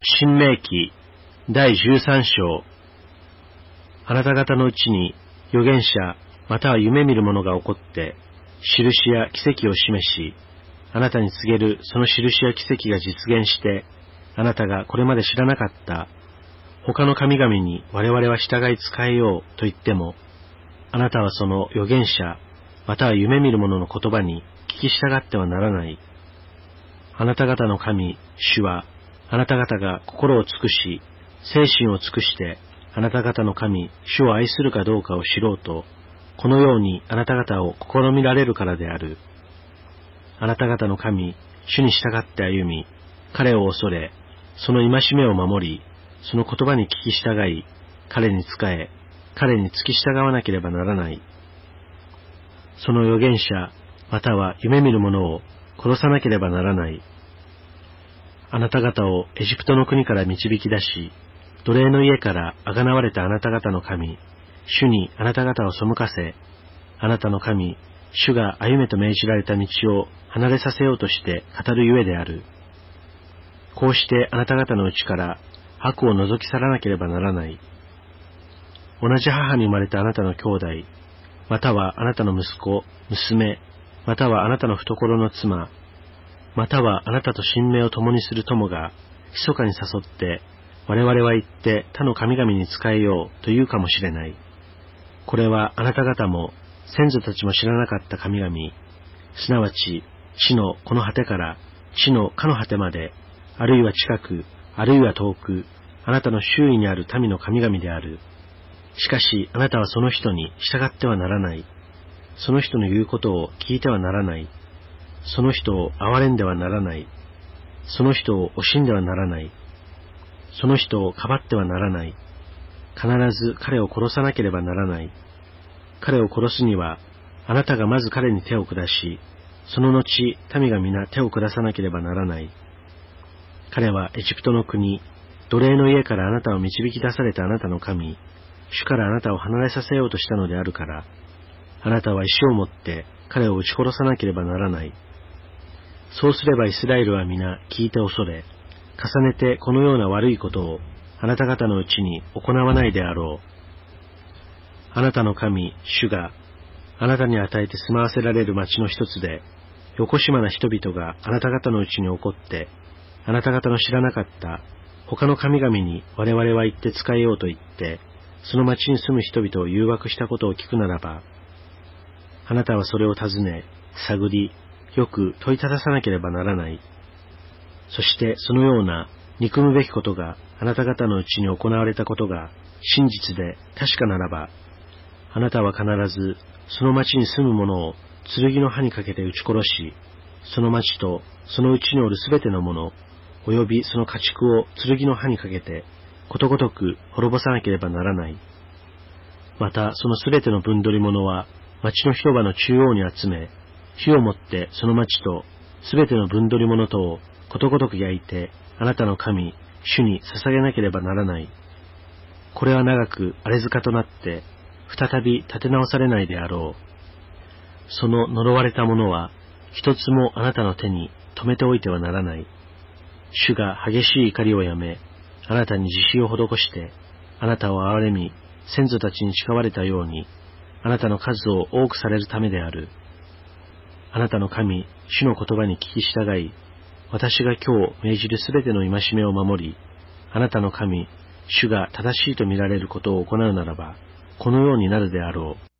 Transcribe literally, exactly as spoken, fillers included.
申命記だいじゅうさん章。あなた方のうちに預言者または夢見る者が起こって印や奇跡を示し、あなたに告げるその印や奇跡が実現して、あなたがこれまで知らなかった他の神々に我々は従い仕えようと言っても、あなたはその預言者または夢見る者の言葉に聞き従ってはならない。あなた方の神主は、あなた方が心を尽くし精神を尽くしてあなた方の神主を愛するかどうかを知ろうと、このようにあなた方を試みられるからである。あなた方の神主に従って歩み、彼を恐れ、その戒めを守り、その言葉に聞き従い、彼に仕え、彼に付き従わなければならない。その預言者または夢見る者を殺さなければならない。あなた方をエジプトの国から導き出し、奴隷の家からあがなわれたあなた方の神主にあなた方を背かせ、あなたの神主が歩めと命じられた道を離れさせようとして語るゆえである。こうしてあなた方のうちから悪を除き去らなければならない。同じ母に生まれたあなたの兄弟、またはあなたの息子、娘、またはあなたの懐の妻、またはあなたと親命を共にする友が密かに誘って、我々は行って他の神々に仕えようと言うかもしれない。これはあなた方も先祖たちも知らなかった神々、すなわち地のこの果てから地のかの果てまで、あるいは近く、あるいは遠く、あなたの周囲にある民の神々である。しかしあなたはその人に従ってはならない。その人の言うことを聞いてはならない。その人を憐れんではならない。その人を惜しんではならない。その人をかばってはならない。必ず彼を殺さなければならない。彼を殺すには、あなたがまず彼に手を下し、その後民が皆手を下さなければならない。彼はエジプトの国、奴隷の家からあなたを導き出されたあなたの神、主からあなたを離れさせようとしたのであるから、あなたは石を持って彼を撃ち殺さなければならない。そうすればイスラエルは皆聞いて恐れ、重ねてこのような悪いことをあなた方のうちに行わないであろう。あなたの神、主があなたに与えて住まわせられる町の一つで、よこしまな人々があなた方のうちに起こって、あなた方の知らなかった他の神々に我々は行って仕えようと言って、その町に住む人々を誘惑したことを聞くならば、あなたはそれを尋ね、探り、よく問いたださなければならない。そしてそのような憎むべきことがあなた方のうちに行われたことが真実で確かならば、あなたは必ずその町に住む者を剣の刃にかけて撃ち殺し、その町とそのうちにおるすべての者、およびその家畜を剣の刃にかけてことごとく滅ぼさなければならない。またそのすべての分取り物は町の広場の中央に集め、火をもってその町とすべての分取り物とをことごとく焼いて、あなたの神主に捧げなければならない。これは長く荒れ塚となって再び立て直されないであろう。その呪われたものは一つもあなたの手に留めておいてはならない。主が激しい怒りをやめ、あなたに慈悲を施して、あなたを憐れみ、先祖たちに誓われたように、あなたの数を多くされるためである。あなたの神、主の言葉に聞き従い、私が今日命じるすべての戒めを守り、あなたの神、主が正しいと見られることを行うならば、このようになるであろう。